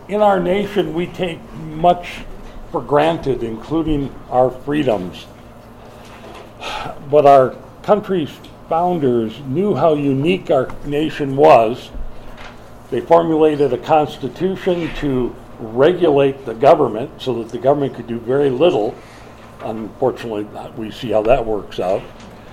In our nation, we take much for granted, including our freedoms. But our country's founders knew how unique our nation was. They formulated a constitution to regulate the government so that the government could do very little. Unfortunately, we see how that works out.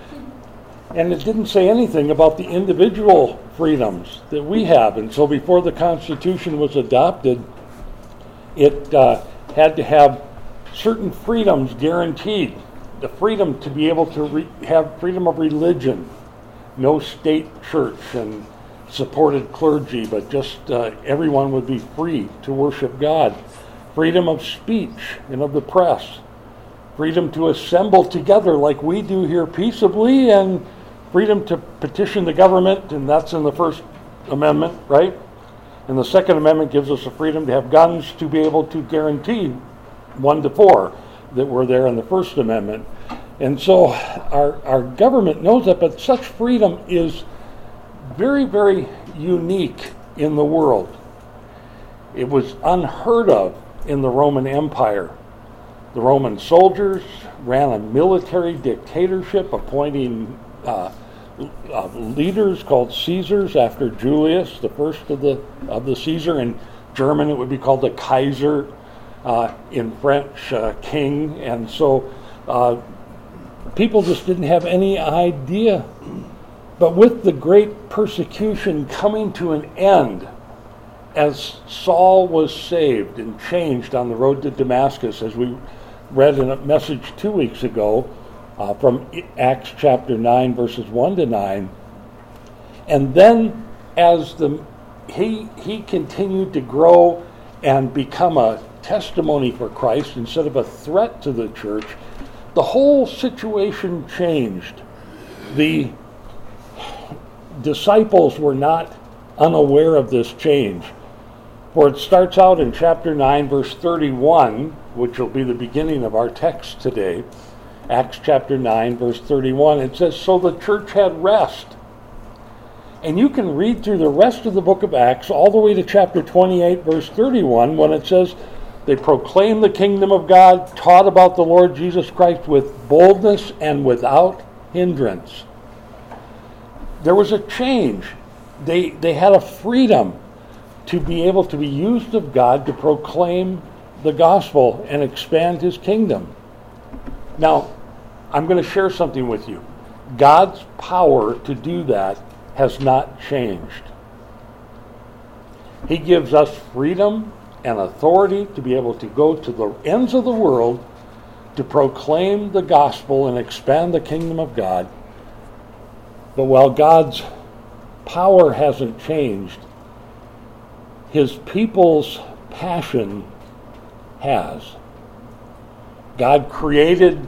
And it didn't say anything about the individual freedoms that we have. And so before the Constitution was adopted, it had to have certain freedoms guaranteed. The freedom to be able to have freedom of religion, no state church and supported clergy, but just everyone would be free to worship God. Freedom of speech and of the press. Freedom to assemble together like we do here peaceably, and freedom to petition the government, and that's in the First Amendment, right? And the Second Amendment gives us the freedom to have guns to be able to guarantee 1 to 4 that were there in the First Amendment. And so our government knows that, but such freedom is very, very unique in the world. It was unheard of in the Roman Empire. The Roman soldiers ran a military dictatorship, appointing leaders called Caesars after Julius, the first of the Caesar. In German, it would be called the Kaiser. In French, king. And so people just didn't have any idea. But with the great persecution coming to an end, as Saul was saved and changed on the road to Damascus, as we read in a message 2 weeks ago, from Acts chapter 9, verses 1 to 9. And then as he continued to grow and become a testimony for Christ instead of a threat to the church, the whole situation changed. The disciples were not unaware of this change. For it starts out in chapter 9, verse 31, which will be the beginning of our text today. Acts chapter 9, verse 31, it says, "So the church had rest." And you can read through the rest of the book of Acts all the way to chapter 28, verse 31, when it says, they proclaimed the kingdom of God, taught about the Lord Jesus Christ with boldness and without hindrance. There was a change. They had a freedom to be able to be used of God to proclaim the gospel and expand his kingdom. Now, I'm going to share something with you. God's power to do that has not changed. He gives us freedom and authority to be able to go to the ends of the world to proclaim the gospel and expand the kingdom of God. But while God's power hasn't changed, his people's passion has. God created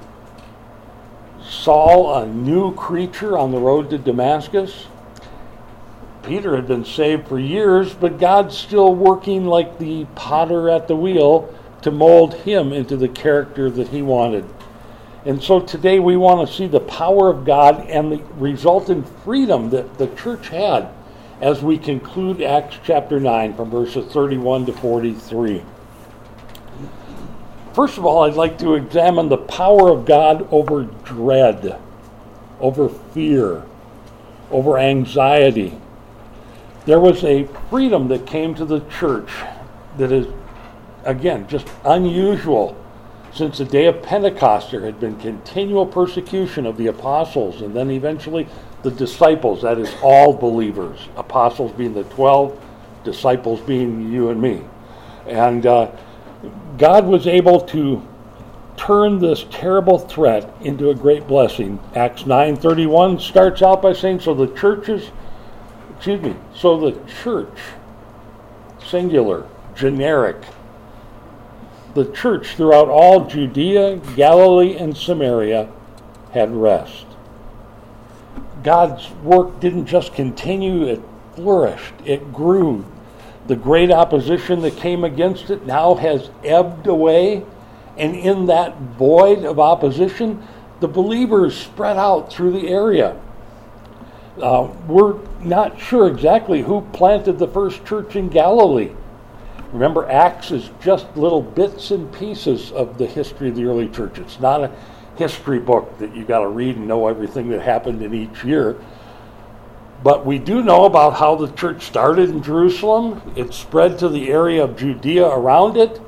Saul a new creature on the road to Damascus. Peter had been saved for years, but God's still working like the potter at the wheel to mold him into the character that he wanted. And so today we want to see the power of God and the resultant freedom that the church had as we conclude Acts chapter 9 from verses 31 to 43. First of all, I'd like to examine the power of God over dread, over fear, over anxiety. There was a freedom that came to the church that is, again, just unusual. Since the day of Pentecost, there had been continual persecution of the apostles and then eventually the disciples, that is, all believers. Apostles being the 12, disciples being you and me. And God was able to turn this terrible threat into a great blessing. Acts 9:31 starts out by saying, so the church, singular, generic, the church throughout all Judea, Galilee, and Samaria had rest. God's work didn't just continue, it flourished, it grew. The great opposition that came against it now has ebbed away, and in that void of opposition, the believers spread out through the area. We're not sure exactly who planted the first church in Galilee. Remember, Acts is just little bits and pieces of the history of the early church. It's not a history book that you got to read and know everything that happened in each year. But we do know about how the church started in Jerusalem. It spread to the area of Judea around it.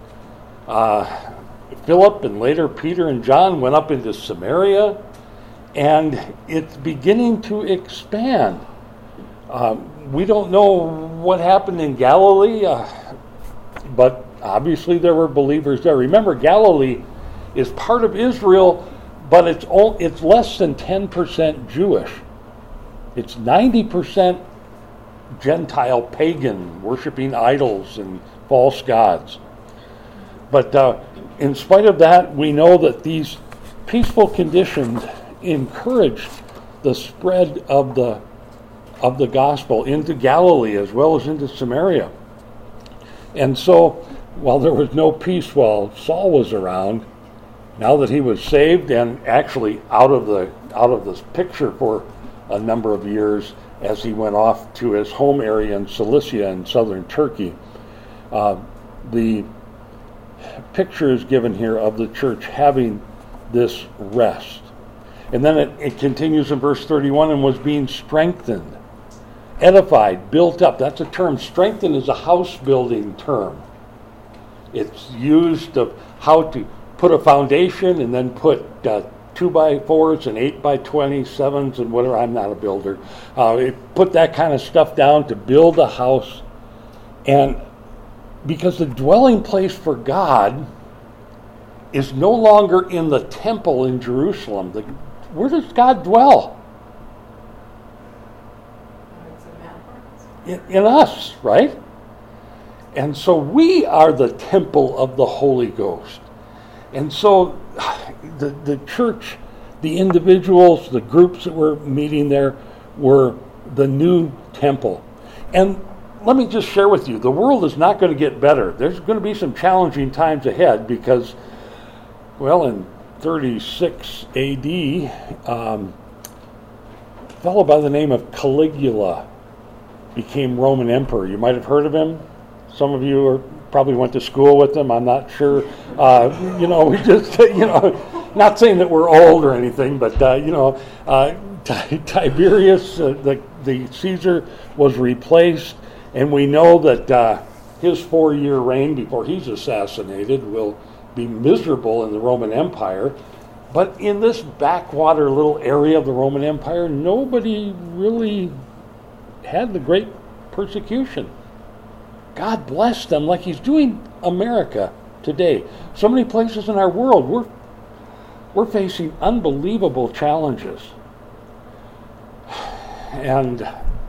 Philip and later Peter and John went up into Samaria, and it's beginning to expand. We don't know what happened in Galilee, but obviously there were believers there. Remember, Galilee is part of Israel, but it's less than 10% Jewish. It's 90% Gentile pagan, worshiping idols and false gods. But in spite of that, we know that these peaceful conditions encouraged the spread of the gospel into Galilee as well as into Samaria. And so, while there was no peace while Saul was around, now that he was saved and actually out of this picture for a number of years as he went off to his home area in Cilicia in southern Turkey, the picture is given here of the church having this rest. And then it continues in verse 31, and was being strengthened, edified, built up. That's a term. Strengthened is a house building term. It's used of how to put a foundation and then put 2x4s and 8x27s and whatever. I'm not a builder. Put that kind of stuff down to build a house. And because the dwelling place for God is no longer in the temple in Jerusalem. Where does God dwell? In us, right? And so we are the temple of the Holy Ghost. And so the church, the individuals, the groups that were meeting there were the new temple. And let me just share with you, the world is not going to get better. There's going to be some challenging times ahead because, well, in 36 A.D., a fellow by the name of Caligula became Roman emperor. You might have heard of him. Some of you probably went to school with him. I'm not sure. We just, not saying that we're old or anything, but, Tiberius, the Caesar, was replaced. And we know that his 4-year reign before he's assassinated will be miserable in the Roman Empire. But in this backwater little area of the Roman Empire, nobody really had the great persecution. God blessed them like he's doing America today. So many places in our world, we're facing unbelievable challenges. And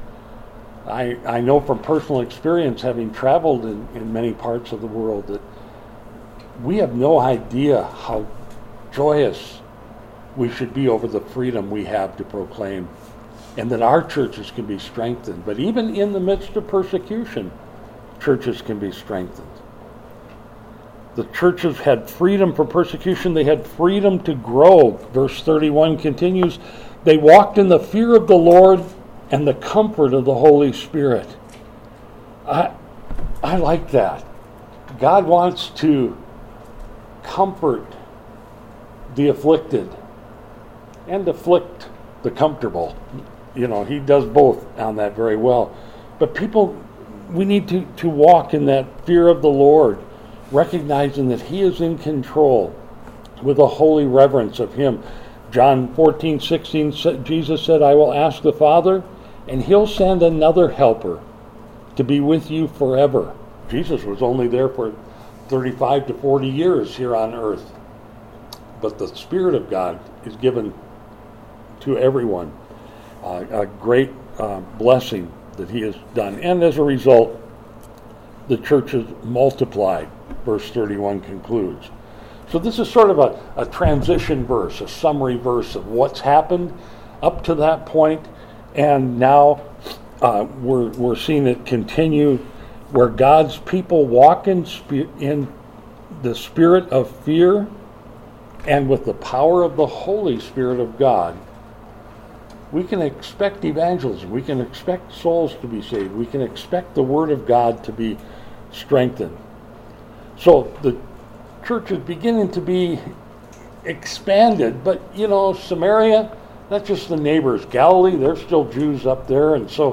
I know from personal experience, having traveled in many parts of the world, that we have no idea how joyous we should be over the freedom we have to proclaim, and that our churches can be strengthened. But even in the midst of persecution, churches can be strengthened. The churches had freedom from persecution. They had freedom to grow. Verse 31 continues, they walked in the fear of the Lord and the comfort of the Holy Spirit. I like that. God wants to comfort the afflicted and afflict the comfortable. He does both on that very well. But people, we need to walk in that fear of the Lord, recognizing that he is in control with a holy reverence of him. John 14:16, Jesus said, I will ask the Father, and he'll send another helper to be with you forever. Jesus was only there for 35 to 40 years here on earth. But the Spirit of God is given to everyone. A great blessing that he has done. And as a result, the church has multiplied, verse 31 concludes. So this is sort of a transition verse, a summary verse of what's happened up to that point. And now we're seeing it continue where God's people walk in the spirit of fear and with the power of the Holy Spirit of God. We can expect evangelism. We can expect souls to be saved. We can expect the Word of God to be strengthened. So the church is beginning to be expanded, but Samaria, that's just the neighbors. Galilee, there's still Jews up there, and so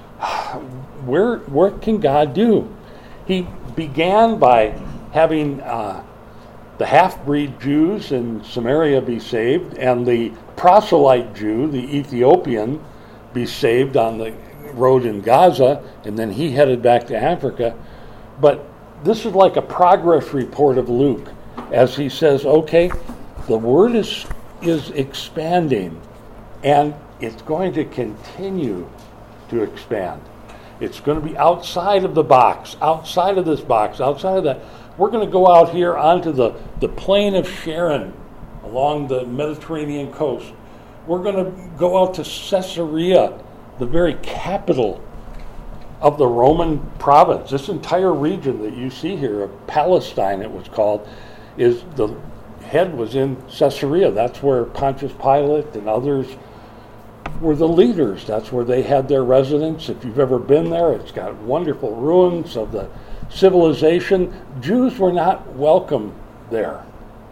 what can God do? He began by having the half-breed Jews in Samaria be saved, and the proselyte Jew, the Ethiopian, be saved on the road in Gaza, and then he headed back to Africa. But this is like a progress report of Luke, as he says, okay, the word is expanding, and it's going to continue to expand. It's going to be outside of the box, outside of this box, outside of that. We're going to go out here onto the plain of Sharon along the Mediterranean coast. We're going to go out to Caesarea, the very capital of the Roman province. This entire region that you see here, of Palestine it was called, is the head was in Caesarea. That's where Pontius Pilate and others were the leaders. That's where they had their residence. If you've ever been there, it's got wonderful ruins of the civilization. Jews were not welcome there.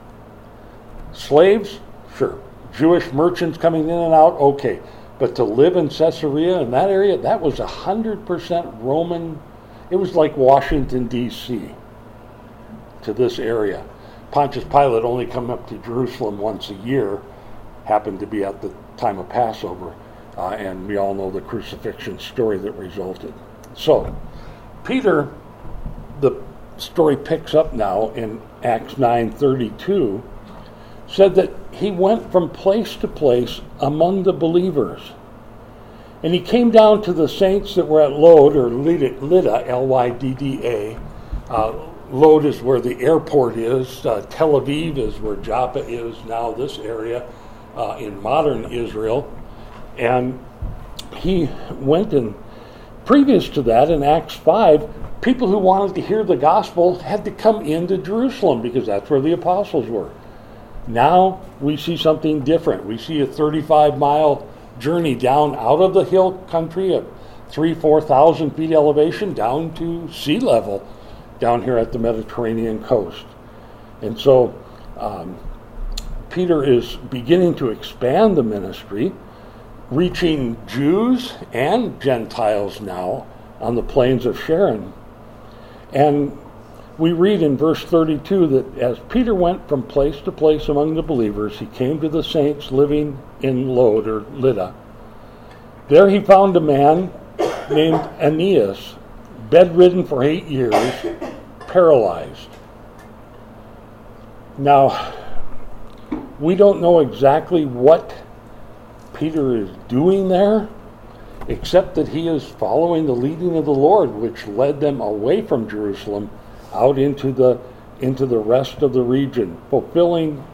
Slaves, sure. Jewish merchants coming in and out, okay. But to live in Caesarea, in that area, that was 100% Roman. It was like Washington, D.C. to this area. Pontius Pilate only come up to Jerusalem once a year, happened to be at the time of Passover, and we all know the crucifixion story that resulted. So, Peter, the story picks up now in Acts 9:32, said that he went from place to place among the believers. And he came down to the saints that were at Lod, or Lydda, L-Y-D-D-A. Lod is where the airport is. Tel Aviv is where Joppa is now, this area in modern Israel. And he went, and previous to that, in Acts 5, people who wanted to hear the gospel had to come into Jerusalem because that's where the apostles were. Now we see something different. We see a 35-mile journey down out of the hill country at 4,000 feet elevation down to sea level down here at the Mediterranean coast. And so Peter is beginning to expand the ministry, reaching Jews and Gentiles now on the plains of Sharon. And we read in verse 32 that as Peter went from place to place among the believers, he came to the saints living in Lod, or Lydda. There he found a man named Aeneas, bedridden for 8 years, paralyzed. Now, we don't know exactly what Peter is doing there, except that he is following the leading of the Lord, which led them away from Jerusalem out into the rest of the region, fulfilling,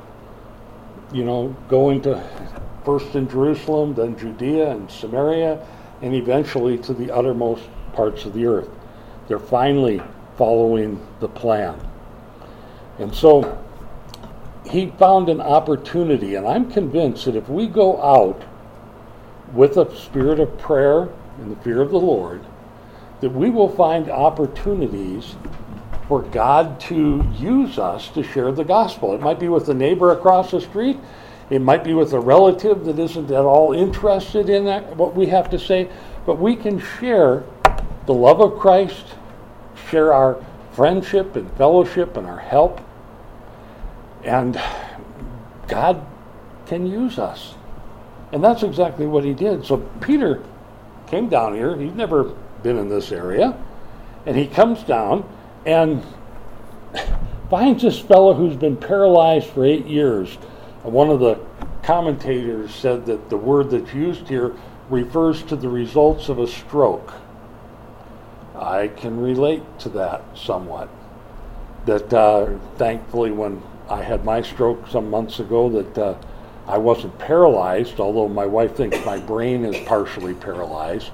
going to first in Jerusalem, then Judea and Samaria, and eventually to the uttermost parts of the earth. They're finally following the plan. And so he found an opportunity, and I'm convinced that if we go out with a spirit of prayer and the fear of the Lord, that we will find opportunities for God to use us to share the gospel. It might be with a neighbor across the street. It might be with a relative that isn't at all interested in what we have to say. But we can share the love of Christ, share our friendship and fellowship and our help. And God can use us. And that's exactly what he did. So Peter came down here. He's never been in this area. And he comes down and finds this fellow who's been paralyzed for 8 years. One of the commentators said that the word that's used here refers to the results of a stroke. I can relate to that somewhat. That thankfully when I had my stroke some months ago, that I wasn't paralyzed, although my wife thinks my brain is partially paralyzed.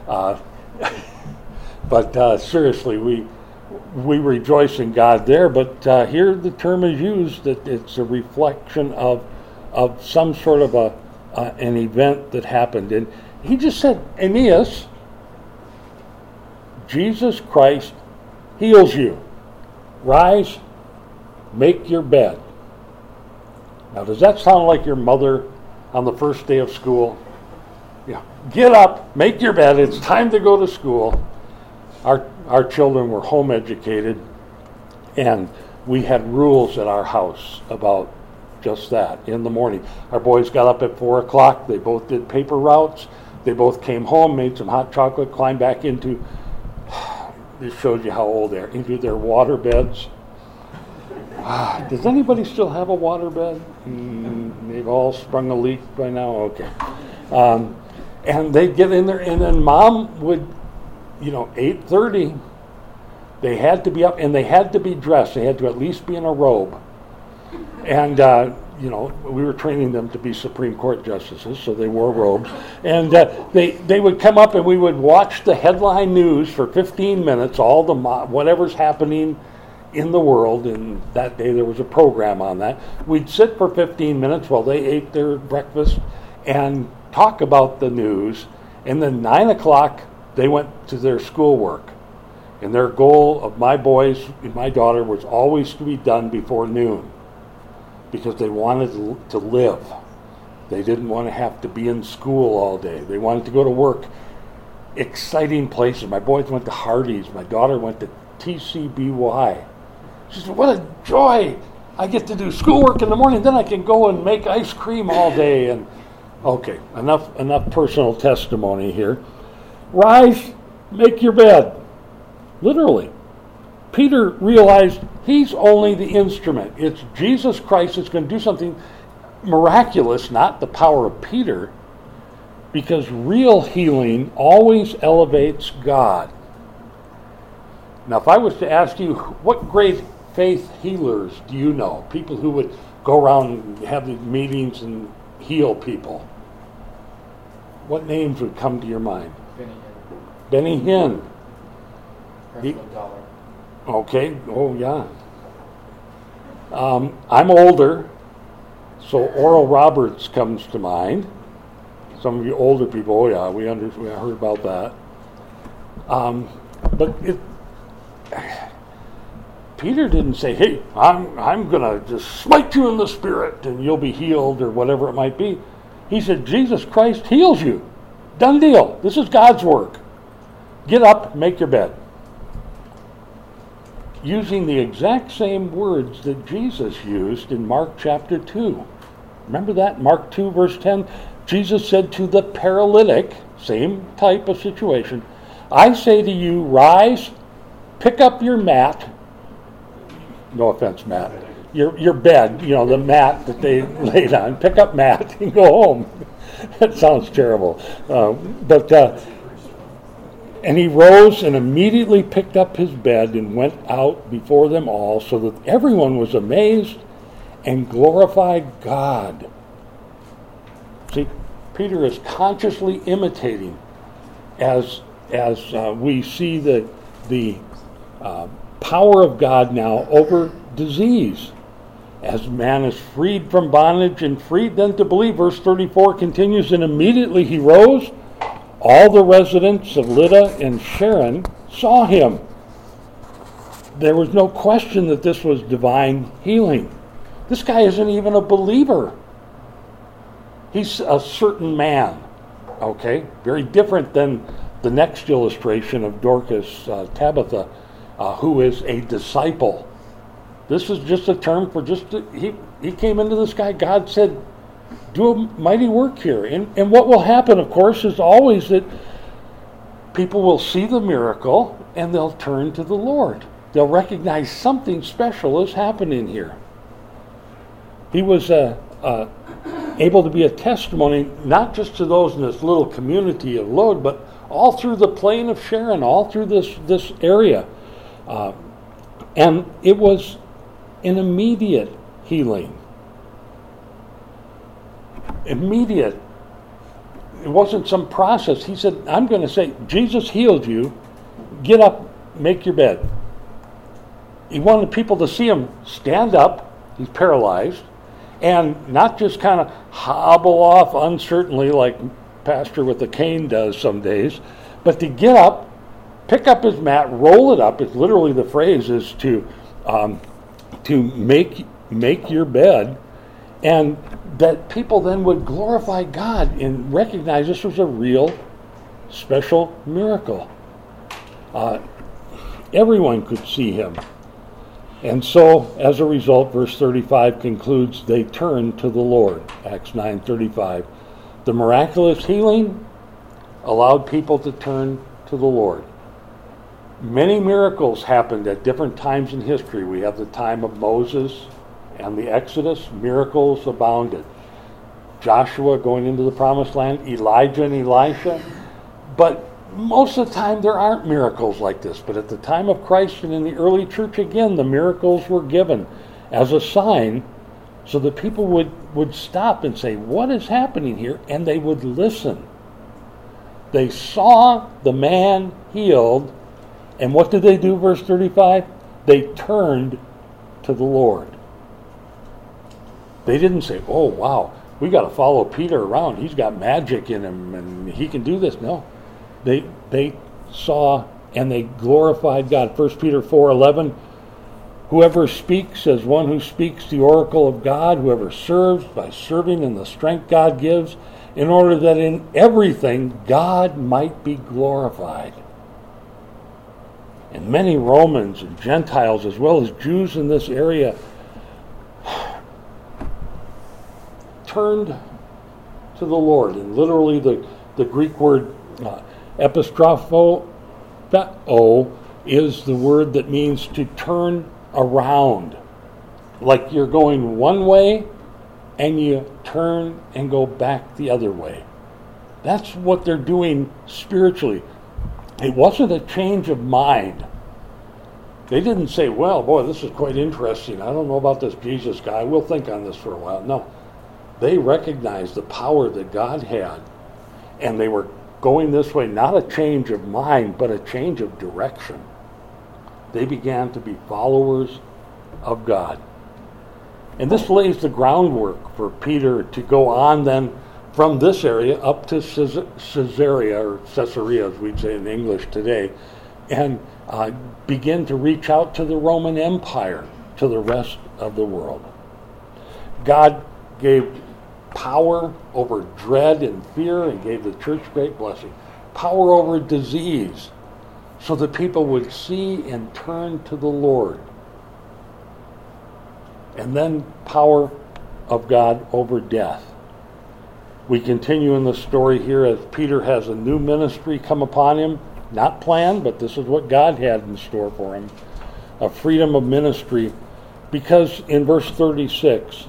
But seriously, we rejoice in God there, but here the term is used that it's a reflection of some sort of an event that happened. And he just said, Aeneas, Jesus Christ heals you. Rise, make your bed. Now, does that sound like your mother on the first day of school? Yeah. Get up, make your bed. It's time to go to school. Our children were home educated, and we had rules at our house about just that in the morning. Our boys got up at 4 o'clock. They both did paper routes. They both came home, made some hot chocolate, climbed back into, this shows you how old they are, into their water beds. Does anybody still have a water bed? They've all sprung a leak by now? Okay. And they'd get in there, and then Mom would, 8:30, they had to be up, and they had to be dressed. They had to at least be in a robe. And, we were training them to be Supreme Court justices, so they wore robes. And they would come up, and we would watch the headline news for 15 minutes, all the whatever's happening in the world, and that day there was a program on that. We'd sit for 15 minutes while they ate their breakfast and talk about the news, and then 9 o'clock they went to their schoolwork. And their goal of my boys and my daughter was always to be done before noon, because they wanted to live. They didn't want to have to be in school all day. They wanted to go to work. Exciting places. My boys went to Hardee's. My daughter went to TCBY. She said, what a joy. I get to do schoolwork in the morning, then I can go and make ice cream all day. And okay, enough personal testimony here. Rise, make your bed. Literally. Peter realized he's only the instrument. It's Jesus Christ that's going to do something miraculous, not the power of Peter, because real healing always elevates God. Now, if I was to ask you, what great faith healers do you know? People who would go around and have these meetings and heal people. What names would come to your mind? Benny Hinn. Okay. Oh, yeah. I'm older, so Oral Roberts comes to mind. Some of you older people, oh yeah, we heard about that. But Peter didn't say, hey, I'm going to just smite you in the spirit and you'll be healed, or whatever it might be. He said, Jesus Christ heals you. Done deal. This is God's work. Get up, make your bed. Using the exact same words that Jesus used in Mark chapter 2. Remember that? Mark 2 verse 10. Jesus said to the paralytic, same type of situation, I say to you, rise, pick up your mat. No offense, Matt. Your bed, the mat that they laid on. Pick up mat and go home. That sounds terrible. And he rose and immediately picked up his bed and went out before them all, so that everyone was amazed and glorified God. See, Peter is consciously imitating as we see the power of God now over disease. As man is freed from bondage and freed then to believe. Verse 34 continues, and immediately he rose. All the residents of Lydda and Sharon saw him. There was no question that this was divine healing. This guy isn't even a believer. He's a certain man. Okay? Very different than the next illustration of Dorcas, Tabitha, who is a disciple. This is just a term for he came into this guy. God said, do a mighty work here. And what will happen, of course, is always that people will see the miracle and they'll turn to the Lord. They'll recognize something special is happening here. He was able to be a testimony, not just to those in this little community of Lod, but all through the plain of Sharon, all through this area. And it was an immediate healing. Immediate. It wasn't some process. He said, I'm going to say, Jesus healed you. Get up, make your bed. He wanted people to see him stand up. He's paralyzed. And not just kind of hobble off uncertainly like pastor with a cane does some days, but to get up pick up his mat, roll it up. It's literally the phrase is to make your bed, and that people then would glorify God and recognize this was a real, special miracle. Everyone could see him. And so, as a result, verse 35 concludes, they turned to the Lord, Acts 9:35. The miraculous healing allowed people to turn to the Lord. Many miracles happened at different times in history. We have the time of Moses and the Exodus. Miracles abounded. Joshua going into the promised land, Elijah and Elisha. But most of the time there aren't miracles like this. But at the time of Christ and in the early church, again, the miracles were given as a sign so that people would stop and say, what is happening here? And they would listen. They saw the man healed, and what did they do, verse 35? They turned to the Lord. They didn't say, oh, wow, we got to follow Peter around. He's got magic in him, and he can do this. No. They saw and they glorified God. 1 Peter 4:11, whoever speaks as one who speaks the oracle of God, whoever serves by serving in the strength God gives, in order that in everything God might be glorified. And many Romans and Gentiles, as well as Jews in this area, turned to the Lord. And literally the Greek word epistropho is the word that means to turn around. Like you're going one way and you turn and go back the other way. That's what they're doing spiritually. It wasn't a change of mind. They didn't say, well, boy, this is quite interesting. I don't know about this Jesus guy. We'll think on this for a while. No. They recognized the power that God had, and they were going this way, not a change of mind, but a change of direction. They began to be followers of God. And this lays the groundwork for Peter to go on then from this area up to Caesarea, or Caesarea as we'd say in English today, and begin to reach out to the Roman Empire, to the rest of the world. God gave power over dread and fear and gave the church great blessing. Power over disease so that people would see and turn to the Lord. And then power of God over death. We continue in the story here as Peter has a new ministry come upon him. Not planned, but this is what God had in store for him. A freedom of ministry. Because in verse 36,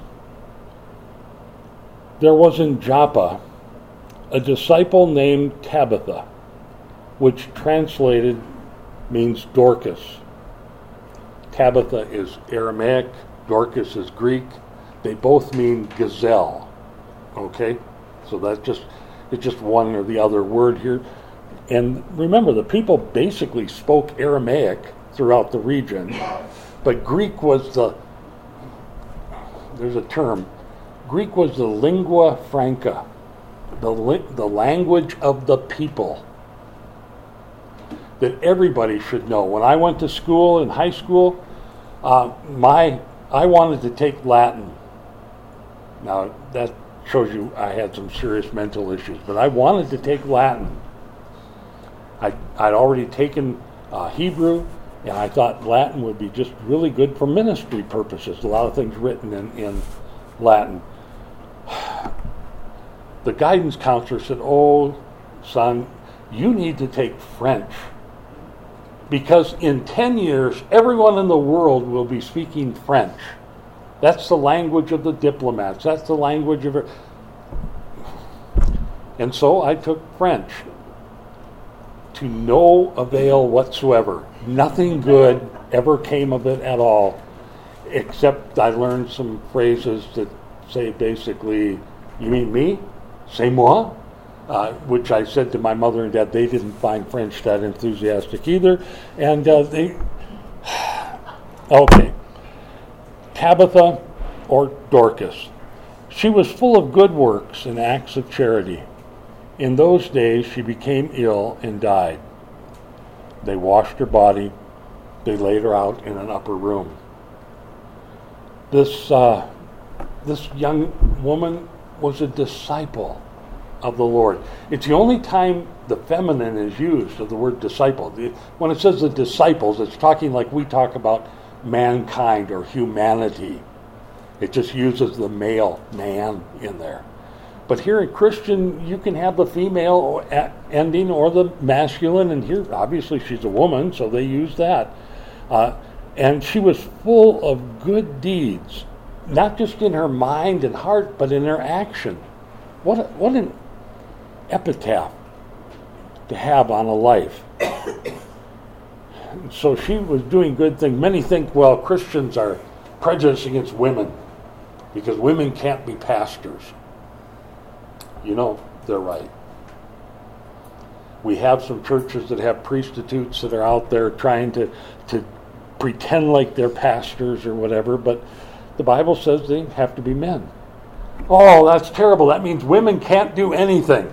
there was in Joppa a disciple named Tabitha, which translated means Dorcas. Tabitha is Aramaic, Dorcas is Greek. They both mean gazelle. Okay? So it's just one or the other word here. And remember, the people basically spoke Aramaic throughout the region, but Greek was there's a term, Greek was the lingua franca, the language of the people that everybody should know. When I went to school in high school, I wanted to take Latin. Now that shows you I had some serious mental issues, but I wanted to take Latin. I'd already taken Hebrew, and I thought Latin would be just really good for ministry purposes. A lot of things written in Latin. The guidance counselor said, oh, son, you need to take French. Because in 10 years, everyone in the world will be speaking French. That's the language of the diplomats. That's the language of it. And so I took French. To no avail whatsoever. Nothing good ever came of it at all. Except I learned some phrases that say basically, you mean me? C'est moi? Which I said to my mother and dad. They didn't find French that enthusiastic either. And okay. Tabitha, or Dorcas. She was full of good works and acts of charity. In those days she became ill and died. They washed her body. They laid her out in an upper room. This young woman was a disciple of the Lord. It's the only time the feminine is used of the word disciple. When it says the disciples, it's talking like we talk about mankind or humanity. It just uses the male, man, in there. But here in Christian, you can have the female ending or the masculine, and here, obviously, she's a woman, so they use that. And she was full of good deeds, not just in her mind and heart, but in her action. What an epitaph to have on a life. So she was doing good things. Many think, well, Christians are prejudiced against women because women can't be pastors. You know, they're right. We have some churches that have prostitutes that are out there trying to pretend like they're pastors or whatever, but the Bible says they have to be men. Oh, that's terrible. That means women can't do anything.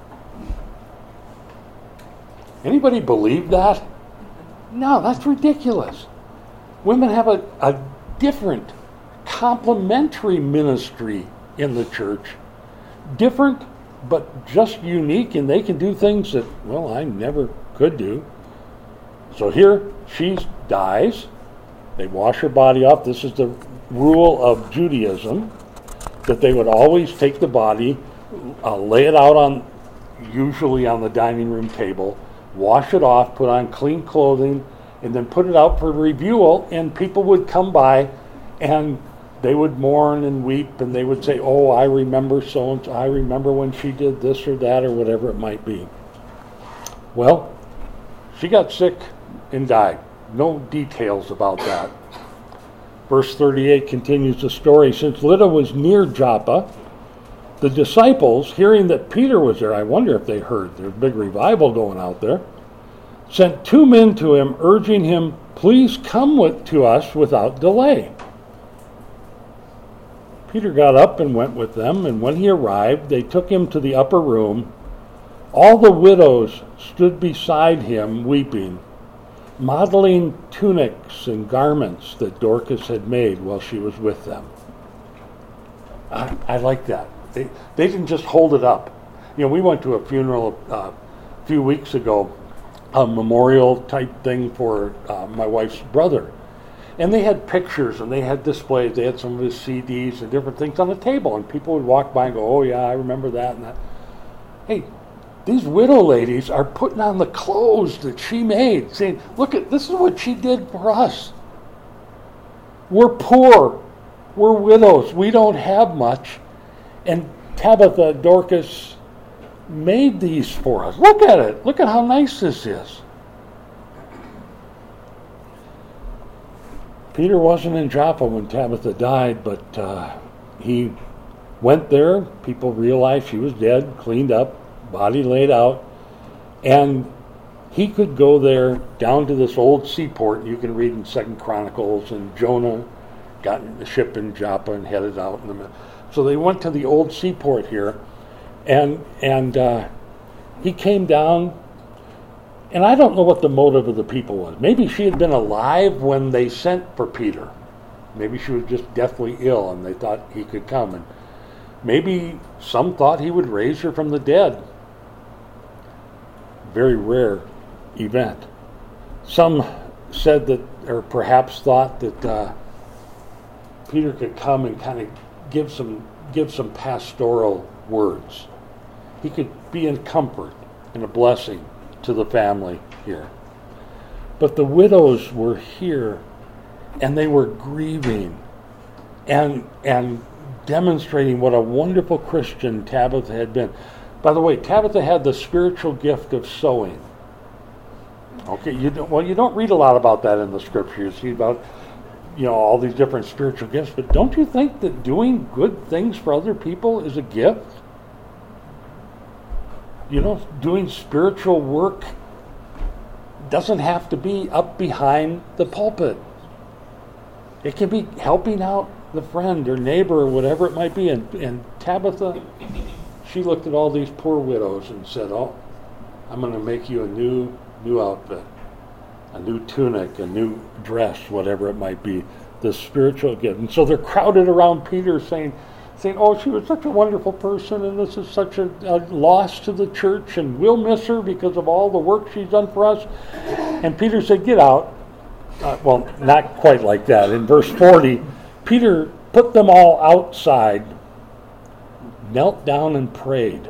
Anybody believe that? No, that's ridiculous. Women have a different, complementary ministry in the church. Different, but just unique, and they can do things that, well, I never could do. So here, she dies. They wash her body off. This is the rule of Judaism, that they would always take the body, lay it out usually on the dining room table, wash it off, put on clean clothing, and then put it out for review, and people would come by and they would mourn and weep, and they would say, oh, I remember so-and-so, I remember when she did this or that or whatever it might be. Well, she got sick and died. No details about that. Verse 38 continues the story. Since Lydda was near Joppa, the disciples, hearing that Peter was there, I wonder if they heard, there's a big revival going out there, sent 2 men to him, urging him, please come to us without delay. Peter got up and went with them, and when he arrived, they took him to the upper room. All the widows stood beside him, weeping, modeling tunics and garments that Dorcas had made while she was with them. I like that. They didn't just hold it up. You know, we went to a funeral a few weeks ago, a memorial type thing for my wife's brother. And they had pictures and they had displays. They had some of his CDs and different things on the table. And people would walk by and go, oh, yeah, I remember that and that. Hey, these widow ladies are putting on the clothes that she made, saying, look, this is what she did for us. We're poor. We're widows. We don't have much. And Tabitha, Dorcas, made these for us. Look at it. Look at how nice this is. Peter wasn't in Joppa when Tabitha died, but he went there. People realized she was dead, cleaned up, body laid out, and he could go there down to this old seaport. You can read in 2 Chronicles, and Jonah got in the ship in Joppa and headed out. So they went to the old seaport here, and he came down. And I don't know what the motive of the people was. Maybe she had been alive when they sent for Peter. Maybe she was just deathly ill and they thought he could come. And maybe some thought he would raise her from the dead. Very rare event. Some said that, or perhaps thought that Peter could come and kind of give some pastoral words. He could be in comfort and a blessing to the family here. But the widows were here and they were grieving and demonstrating what a wonderful Christian Tabitha had been. By the way, Tabitha had the spiritual gift of sewing. Okay, you don't read a lot about that in the scriptures. You see about, all these different spiritual gifts, but don't you think that doing good things for other people is a gift? Doing spiritual work doesn't have to be up behind the pulpit. It can be helping out the friend or neighbor or whatever it might be. And Tabitha, she looked at all these poor widows and said, oh, I'm going to make you a new outfit. a new tunic, a new dress, whatever it might be, the spiritual gift. And so they're crowded around Peter saying, oh, she was such a wonderful person, and this is such a loss to the church, and we'll miss her because of all the work she's done for us. And Peter said, get out. Well, not quite like that. In verse 40, Peter put them all outside, knelt down and prayed.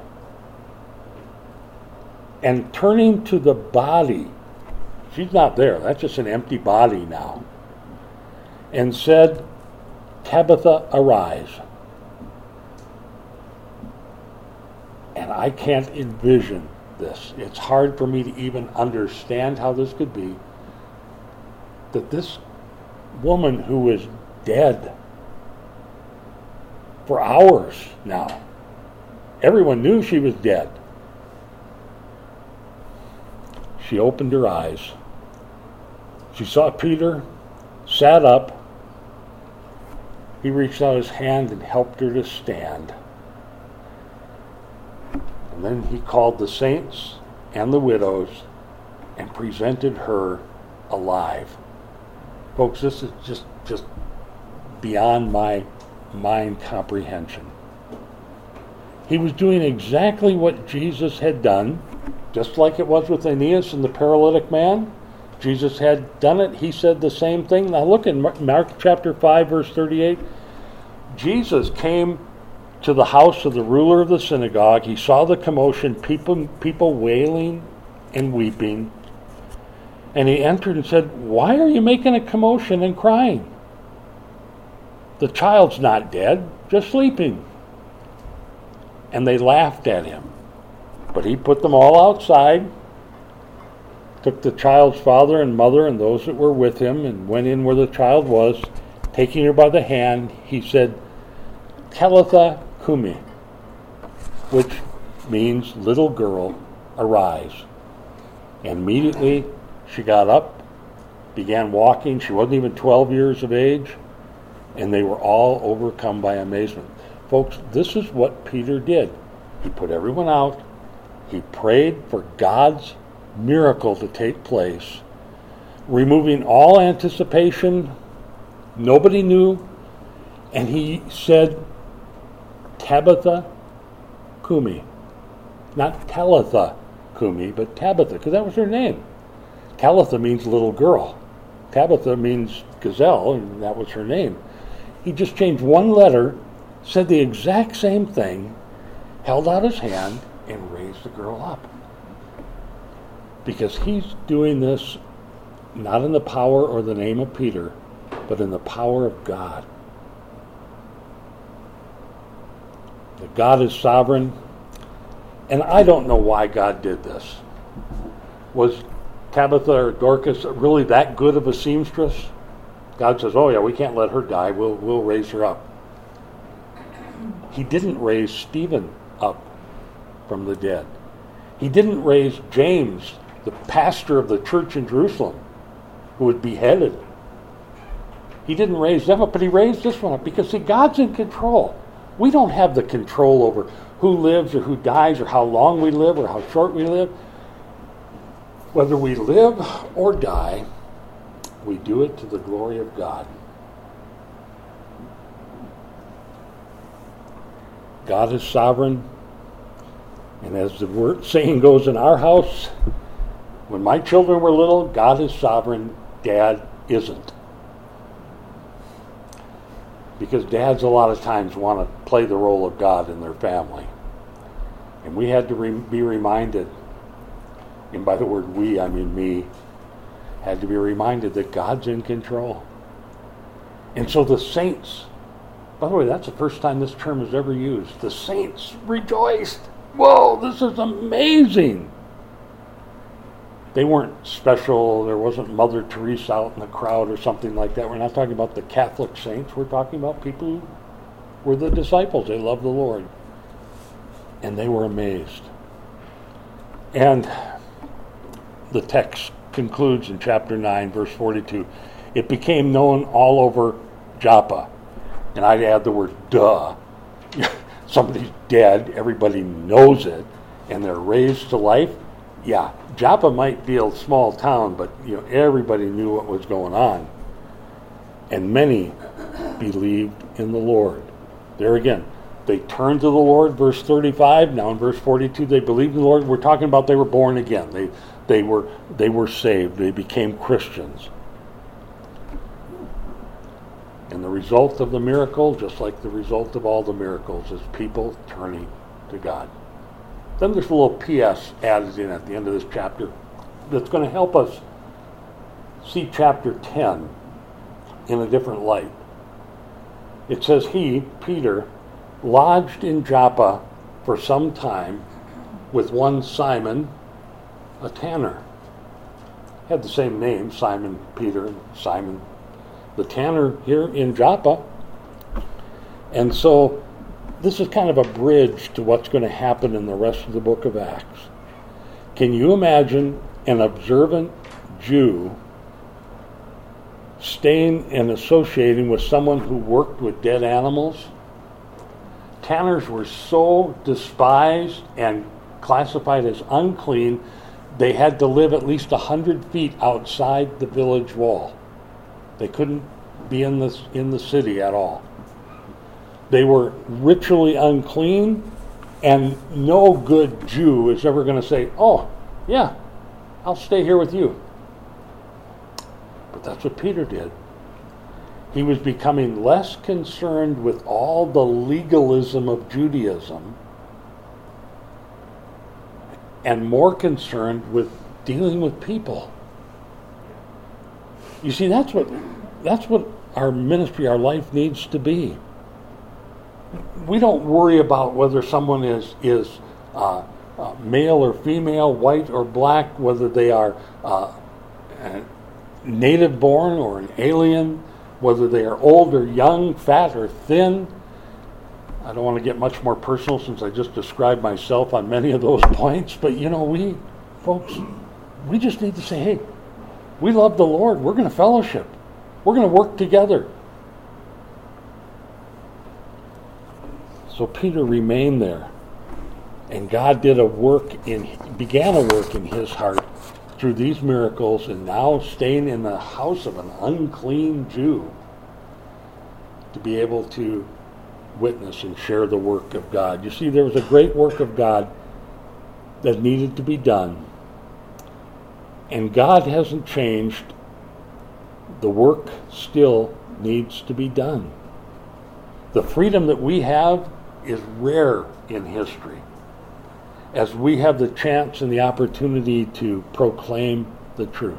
And turning to the body, she's not there, that's just an empty body now, and said, Tabitha, arise. And I can't envision this. It's hard for me to even understand how this could be, that this woman who was dead for hours now, everyone knew she was dead. She opened her eyes. She saw Peter, sat up. He reached out his hand and helped her to stand. And then he called the saints and the widows and presented her alive. Folks, this is just beyond my mind comprehension. He was doing exactly what Jesus had done, just like it was with Aeneas and the paralytic man. Jesus had done it. He said the same thing. Now look in Mark chapter 5, verse 38. Jesus came to the house of the ruler of the synagogue. He saw the commotion, people wailing and weeping. And he entered and said, why are you making a commotion and crying? The child's not dead, just sleeping. And they laughed at him. But he put them all outside, took the child's father and mother and those that were with him, and went in where the child was. Taking her by the hand, he said, Talitha Kumi, which means, little girl, arise. And immediately she got up, began walking. She wasn't even 12 years of age, and they were all overcome by amazement. Folks, this is what Peter did. He put everyone out. He prayed for God's miracle to take place, removing all anticipation. Nobody knew. And he said, Tabitha Kumi. Not Talitha Kumi, but Tabitha, because that was her name. Talitha means little girl. Tabitha means gazelle, and that was her name. He just changed one letter, said the exact same thing, held out his hand, and raised the girl up. Because he's doing this not in the power or the name of Peter, but in the power of God. That God is sovereign. And I don't know why God did this. Was Tabitha or Dorcas really that good of a seamstress? God says, oh yeah, we can't let her die. We'll raise her up. He didn't raise Stephen up from the dead. He didn't raise James, the pastor of the church in Jerusalem, who was beheaded. He didn't raise them up, but he raised this one up because, see, God's in control. We don't have the control over who lives or who dies or how long we live or how short we live. Whether we live or die, we do it to the glory of God. God is sovereign. And as the saying goes in our house, when my children were little, God is sovereign, Dad isn't. Because dads a lot of times want to play the role of God in their family. And we had to be reminded, and by the word we, I mean me, had to be reminded that God's in control. And so the saints, by the way, that's the first time this term is ever used. The saints rejoiced. Whoa, this is amazing. They weren't special. There wasn't Mother Teresa out in the crowd or something like that. We're not talking about the Catholic saints. We're talking about people who were the disciples. They loved the Lord. And they were amazed. And the text concludes in chapter 9, verse 42. It became known all over Joppa. And I'd add the word duh. Somebody's dead, everybody knows it, and they're raised to life. Yeah, Joppa might be a small town, but everybody knew what was going on. And many believed in the Lord. There again, they turned to the Lord, verse 35. Now in verse 42, they believed in the Lord. We're talking about they were born again. They were saved. They became Christians. And the result of the miracle, just like the result of all the miracles, is people turning to God. Then there's a little P.S. added in at the end of this chapter that's going to help us see chapter 10 in a different light. It says he, Peter, lodged in Joppa for some time with one Simon, a tanner. Had the same name, Simon Peter, Simon the tanner here in Joppa. And so this is kind of a bridge to what's going to happen in the rest of the book of Acts. Can you imagine an observant Jew staying and associating with someone who worked with dead animals? Tanners were so despised and classified as unclean, they had to live at least 100 feet outside the village wall. They couldn't be in the city at all. They were ritually unclean, and no good Jew is ever going to say, "Oh, yeah, I'll stay here with you." But that's what Peter did. He was becoming less concerned with all the legalism of Judaism and more concerned with dealing with people. You see, that's what our ministry, our life needs to be. We don't worry about whether someone is male or female, white or black, whether they are native born or an alien, whether they are old or young, fat or thin. I don't want to get much more personal since I just described myself on many of those points, but we just need to say, hey, we love the Lord. We're going to fellowship. We're going to work together. So Peter remained there, and God began a work in his heart through these miracles, and now staying in the house of an unclean Jew to be able to witness and share the work of God. You see, there was a great work of God that needed to be done, and God hasn't changed. The work still needs to be done. The freedom that we have is rare in history, as we have the chance and the opportunity to proclaim the truth.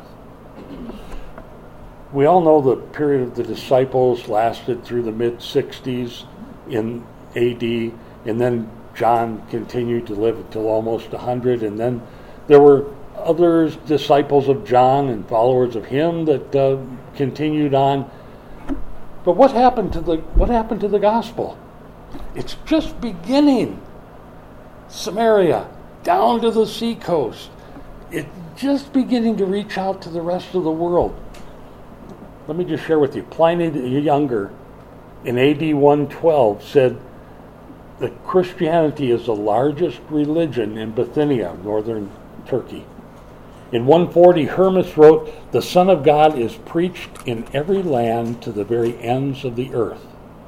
We all know the period of the disciples lasted through the mid-60s in AD, and then John continued to live until almost 100, and then there were others, disciples of John and followers of him, that continued on. But what happened to the gospel? It's just beginning. Samaria, down to the seacoast. It's just beginning to reach out to the rest of the world. Let me just share with you. Pliny the Younger, in AD 112, said that Christianity is the largest religion in Bithynia, northern Turkey. In 140, Hermas wrote, "The Son of God is preached in every land to the very ends of the earth."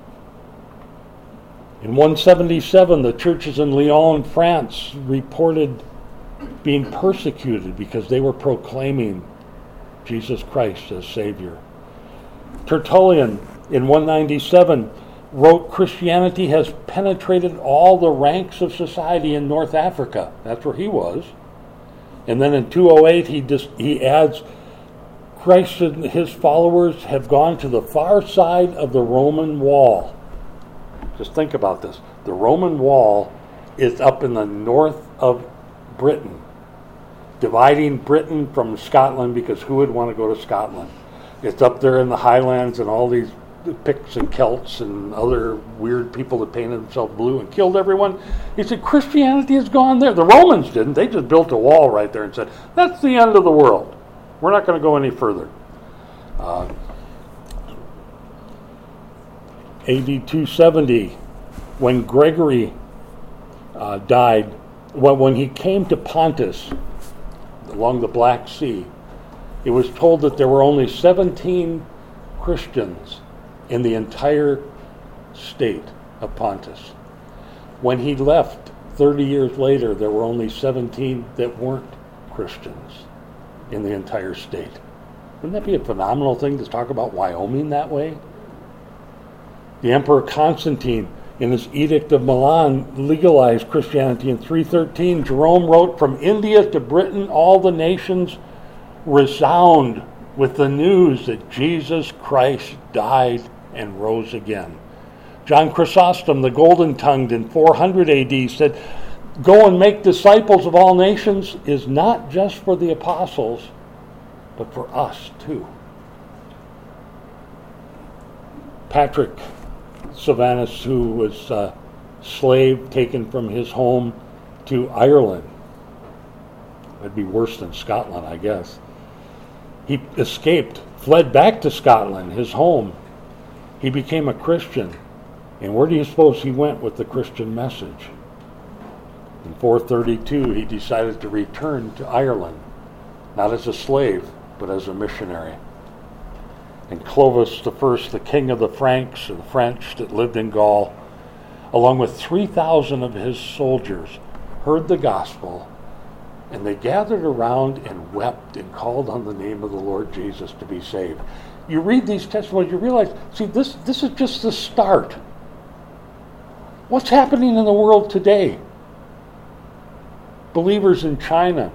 In 177, the churches in Lyon, France, reported being persecuted because they were proclaiming Jesus Christ as Savior. Tertullian, in 197, wrote, "Christianity has penetrated all the ranks of society in North Africa." That's where he was. And then in 208, he adds, "Christ and his followers have gone to the far side of the Roman wall." Just think about this. The Roman wall is up in the north of Britain, dividing Britain from Scotland, because who would want to go to Scotland? It's up there in the Highlands, and all these Picts and Celts and other weird people that painted themselves blue and killed everyone. He said, Christianity has gone there. The Romans didn't. They just built a wall right there and said, that's the end of the world. We're not going to go any further. AD 270, when Gregory died, when he came to Pontus, along the Black Sea, it was told that there were only 17 Christians in the entire state of Pontus. When he left 30 years later, there were only 17 that weren't Christians in the entire state. Wouldn't that be a phenomenal thing to talk about Wyoming that way? The Emperor Constantine, in his Edict of Milan, legalized Christianity in 313. Jerome wrote, "From India to Britain, all the nations resound with the news that Jesus Christ died and rose again." John Chrysostom, the golden-tongued, in 400 AD said, "Go and make disciples of all nations" is not just for the apostles, but for us too. Patrick Sylvanus, who was a slave taken from his home to Ireland. That'd be worse than Scotland, I guess. He escaped, fled back to Scotland, his home. He became a Christian. And where do you suppose he went with the Christian message? In 432, he decided to return to Ireland, not as a slave, but as a missionary. And Clovis I, the king of the Franks, or the French that lived in Gaul, along with 3,000 of his soldiers, heard the gospel, and they gathered around and wept and called on the name of the Lord Jesus to be saved. You read these testimonies, you realize, see, this is just the start. What's happening in the world today? Believers in China,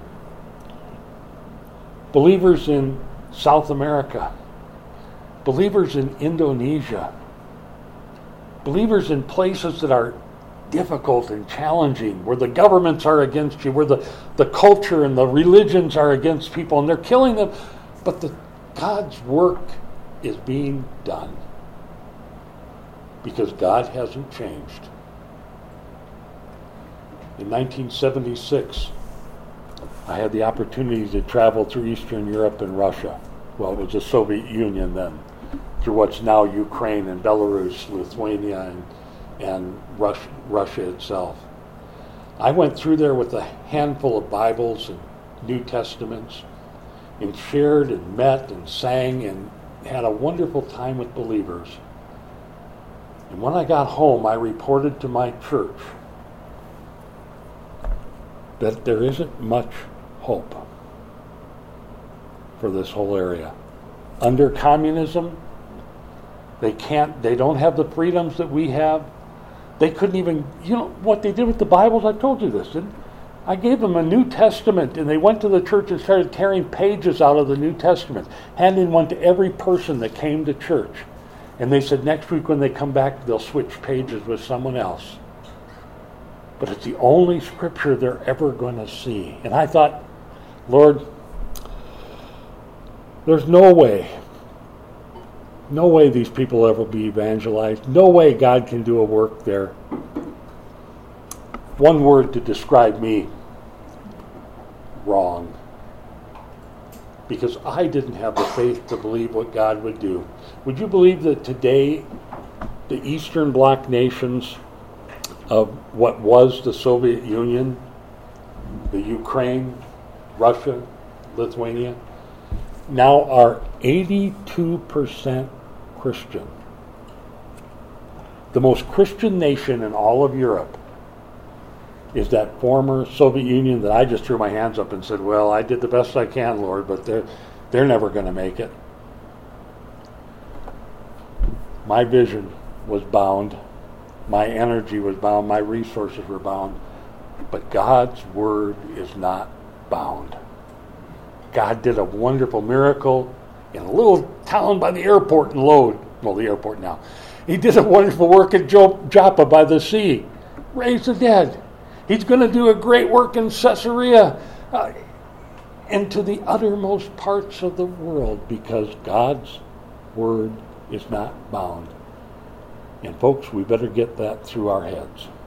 believers in South America, believers in Indonesia, believers in places that are difficult and challenging, where the governments are against you, where the culture and the religions are against people, and they're killing them, but God's work is being done because God hasn't changed. In 1976, I had the opportunity to travel through Eastern Europe and Russia. Well, it was the Soviet Union then, through what's now Ukraine and Belarus, Lithuania, and Russia itself. I went through there with a handful of Bibles and New Testaments, and shared and met and sang and had a wonderful time with believers. And when I got home, I reported to my church that there isn't much hope for this whole area. Under communism, they don't have the freedoms that we have. They couldn't even, what they did with the Bibles, I told you this, didn't I? Gave them a New Testament, and they went to the church and started tearing pages out of the New Testament, handing one to every person that came to church. And they said next week when they come back, they'll switch pages with someone else. But it's the only scripture they're ever going to see. And I thought, Lord, there's no way these people will ever be evangelized. No way God can do a work there. One word to describe me: wrong. Because I didn't have the faith to believe what God would do. Would you believe that today the Eastern Bloc nations of what was the Soviet Union, the Ukraine, Russia, Lithuania, now are 82% Christian? The most Christian nation in all of Europe is that former Soviet Union that I just threw my hands up and said, well, I did the best I can, Lord, but they're never going to make it. My vision was bound. My energy was bound. My resources were bound. But God's word is not bound. God did a wonderful miracle in a little town by the airport in Lod. Well, the airport now. He did a wonderful work at Joppa by the sea. Raised the dead. He's going to do a great work in Caesarea and to the uttermost parts of the world, because God's word is not bound. And folks, we better get that through our heads.